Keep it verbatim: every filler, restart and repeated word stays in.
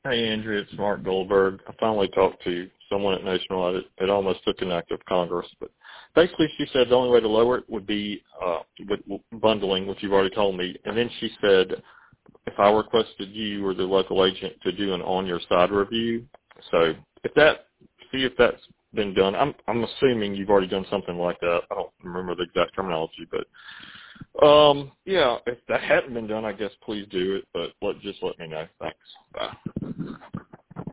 Hey, Andrea, it's Mark Goldberg. I finally talked to someone at Nationwide. It, it almost took an act of Congress, but basically she said the only way to lower it would be uh, with bundling, which you've already told me. And then she said if I requested you or the local agent to do an on-your-side review. So if that, see if that's been done. I'm I'm assuming you've already done something like that. I don't remember the exact terminology, but um, yeah, if that hadn't been done, I guess please do it. But let just let me know. Thanks. Bye.